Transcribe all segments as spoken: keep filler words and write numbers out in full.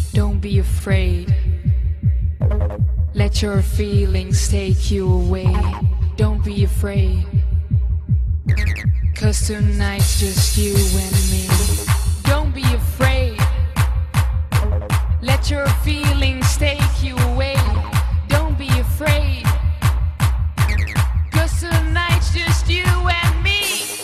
Don't be afraid. Let your feelings take you away. Don't be afraid. Cause tonight's just you and me. Don't be afraid. Let your feelings take you away. Don't be afraid. Cause tonight's just you and me.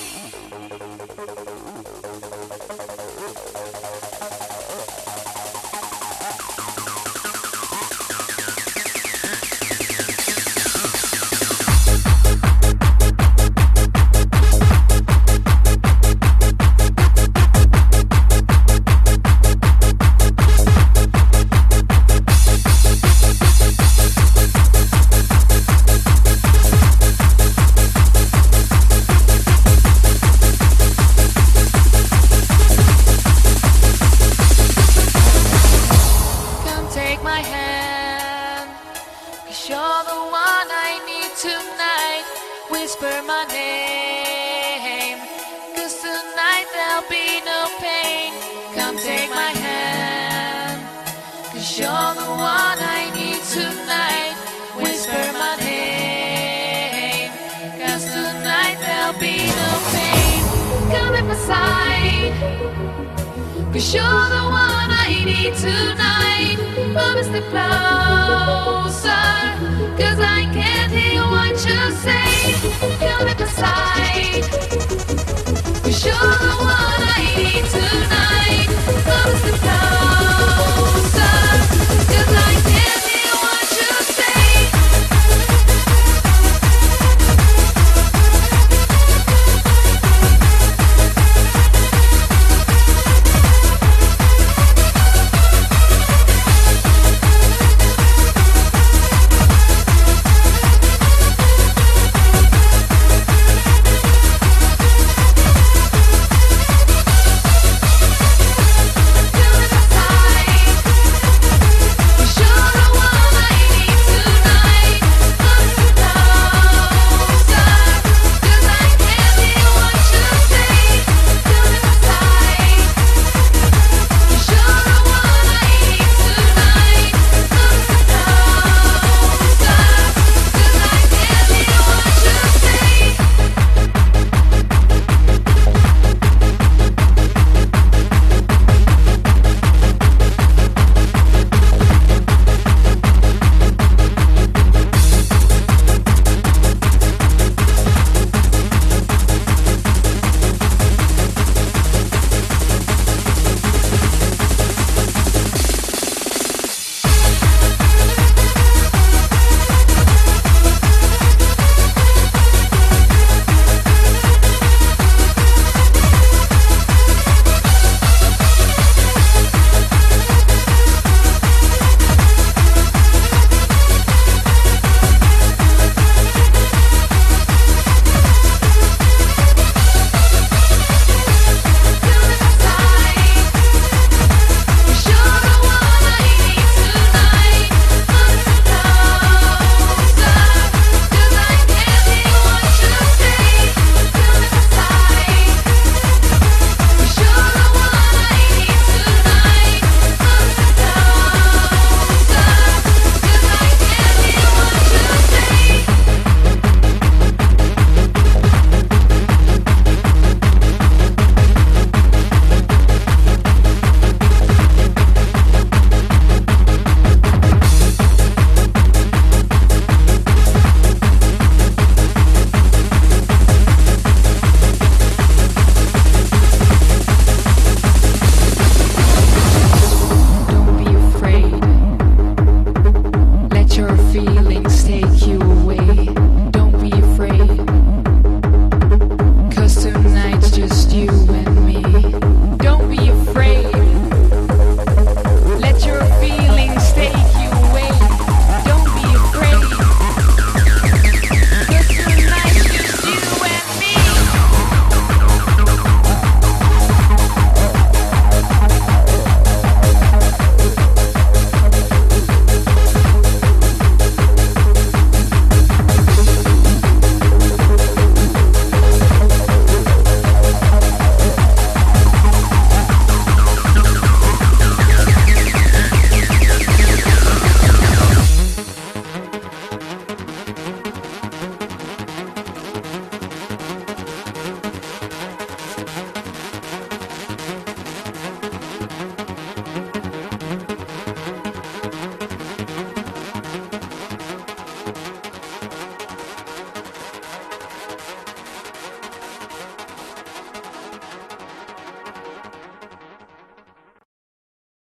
Take my hand, 'cause you're the one I need tonight. Whisper my name, 'cause tonight there'll be no pain. Come take my hand, 'cause you're the one I need tonight. Whisper my name, 'cause tonight there'll be no pain. Come at my side, 'cause you're the one I need tonight. Come a step closer, 'cause I can't hear what you say. Come at my side, 'cause you're the one I need tonight. Come a step closer.